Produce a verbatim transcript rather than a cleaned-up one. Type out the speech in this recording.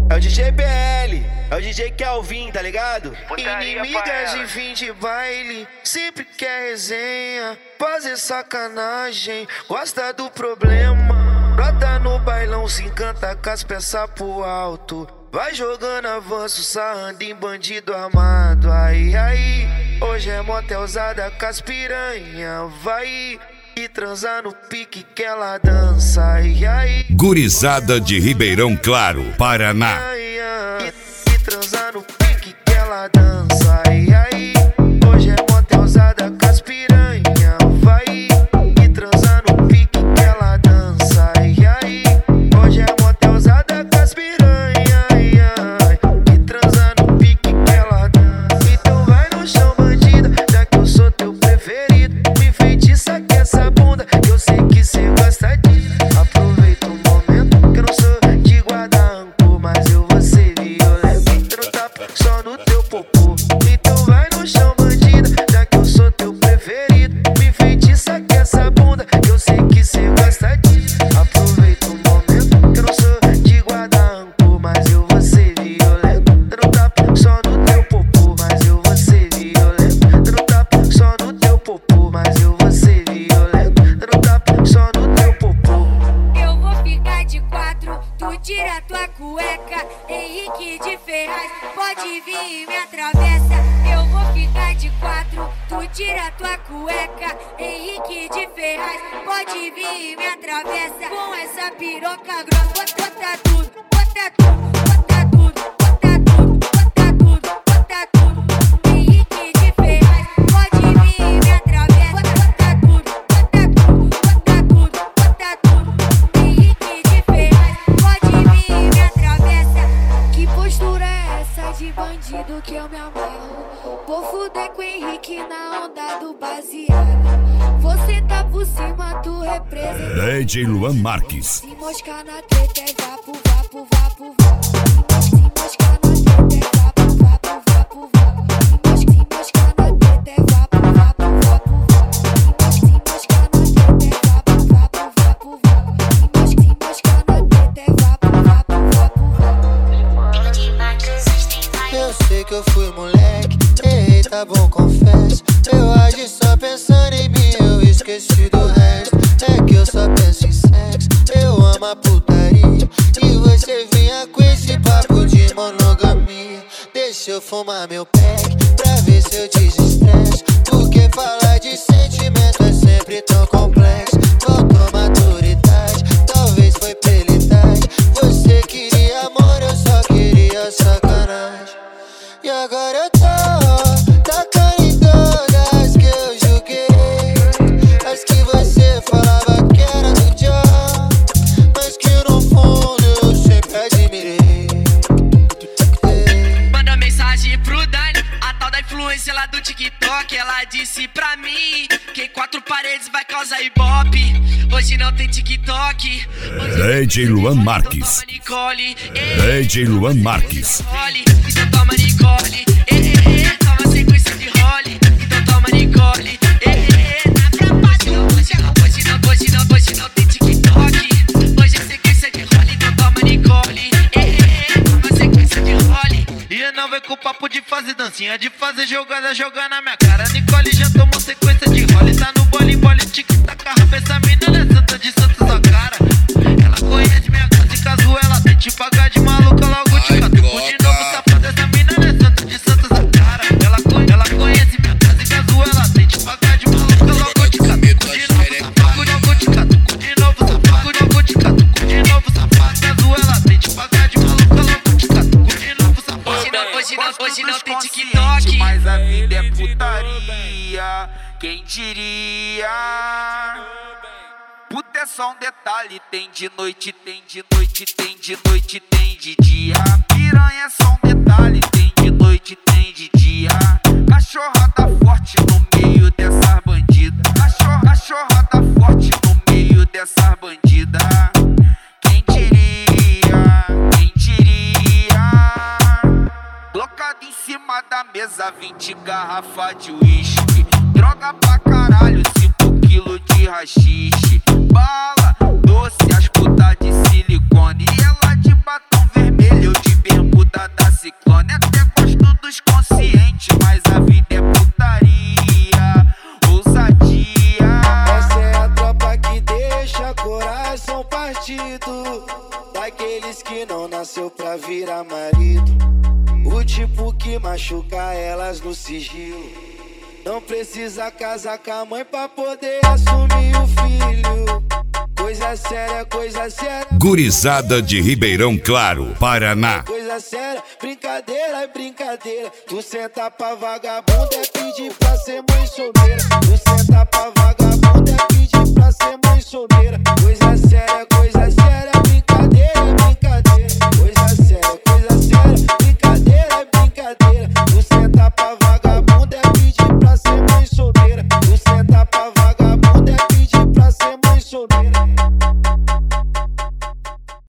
É o D J B L, é o D J Kelvin, tá ligado? Putaria. Inimigas de fim de baile, sempre quer resenha, fazer sacanagem, gosta do problema. Brota no bailão, se encanta com as peças pro alto, vai jogando avanço, sarrando em bandido armado. Aí, aí, hoje é motelzada com as piranha, vai e transar no pique que ela dança. Ai, ai, Gurizada de Ribeirão Claro, Paraná. ai, ai, e, e transar no pique que ela dança. Ai, ai, hoje é motelzada com as piranha, vai e transar no pique que ela dança. Ai, ai, hoje é motelzada com as piranha, ai, ai, e transar no pique que ela dança. Então vai no chão, bandida, já que eu sou teu preferido. Me enfeitiça que essa bunda, eu sei que cê gosta disso. Aproveita o momento que eu não sou de guardar rancor, mas eu vou ser violento, no tapa só no teu popô. Então vai no chão, bandida, já que eu sou teu preferido. Me enfeitiça que essa bunda, eu sei que cê gosta disso. Aproveita o momento que eu não sou de guardar rancor, mas eu vou ser violento, no tapa só no teu popô. Mas eu vou ser violento, no tapa só no teu popô. Mas eu vou ser violento, no tapa só no teu popô. Eu vou ficar de quatro, tu tira tua cueca. Henrique de Ferraz, pode vir e me atravessa. Eu vou ficar de quatro, tu tira tua cueca. Henrique de Ferraz, pode vir e me atravessa. Com essa piroca grossa, bota tudo, bota tudo, bota tudo, bota tudo, bota tudo, bota tudo. Henrique de Ferraz, pode vir e me atravessa. Bota tudo, bota tudo, bota tudo, bota tudo. Henrique de Ferraz, pode vir e me atravessa. Que postura é essa de bandido que eu me amarro? Vou fuder com o Henrique na onda do baseado. Você tá por cima, tu representa. D J Luan Marques. Se moscar na treta é vapo, vapo, vapo, vapo. Se moscar na treta é vapo, vapo, vapo, vapo. Se moscar na treta é vapo, vapo, vapo, vapo. Se moscar na treta é vapo, vapo, vapo, vapo. Se moscar na treta é vapo, vapo, vapo, vapo. Eu sei que eu fui moleque, errei, tá bom, confesso. Eu agi só pensando em mim, eu esqueci do resto. É que eu só penso em sexo, eu amo a putaria. E você vinha com esse papo de monogamia. Deixa eu fumar meu pack, pra ver se eu desestresso. Porque falar de sentimento é sempre tão complexo. Faltou maturidade, talvez foi pelidade. Você queria amor, eu só queria sacanagem. E agora eu tô tacando em todas que eu julguei. As que você falava que era do John, mas que no fundo eu sempre admirei. Manda mensagem pro Dani, a tal da influência lá do TikTok. Ela disse pra mim que em quatro paredes vai causar ibope. Hoje não tem TikTok. D J Luan Marques. D J Luan Marques. Então toma Nicole, eh, eh, eh, toma sequência de role. Então toma Nicole, eh, eh, eh, na frapagem. Hoje não, hoje não, hoje não, hoje não tem TikTok. Hoje é sequência de role, então toma Nicole, eh, eh, eh, toma sequência de role. E não vem com o papo de fazer dancinha, de fazer jogada, jogar na minha cara. Nicole já tomou sequência de role, tá no bole, bole, tic-tac, rapa. Essa mina é santa de santo sua cara. Ela conhece minha casa e caso ela tente pagar de maluca, logo te catuco de novo, safada. Essa mina é santa de santo sua cara. Ela, ela conhece minha casa e caso ela tente pagar de maluca, logo te catuco de novo, safada. Logo te catuco de novo, safada. Logo te catuco de novo, safada. Caso ela tente pagar de maluca, logo te catuco de novo, safada. Hoje não, hoje não, hoje não tem TikTok. Mas a vida é putaria, quem diria? Puta é só um detalhe, tem de noite, tem de noite, tem de noite, tem de dia. Piranha é só um detalhe, tem de noite, tem de dia. Cachorra tá forte no meio dessas bandidas. Cachorra, cachorra tá forte no meio dessas bandidas. Quem diria, quem diria? Colocado em cima da mesa, vinte garrafas de uísque. Droga pra caralho, cinco quilos de rachixe. Bala, doce, as putas de silicone. E ela de batom vermelho, eu de daqueles que não nasceu pra virar marido. O tipo que machuca elas no sigilo. Não precisa casar com a mãe pra poder assumir o filho. Coisa séria, coisa séria. Gurizada de Ribeirão Claro, Paraná. Coisa séria, brincadeira é brincadeira. Tu senta pra vagabunda é pedir pra ser mãe solteira. Tu senta pra vagabunda é pedir pra ser mãe solteira. Coisa séria, coisa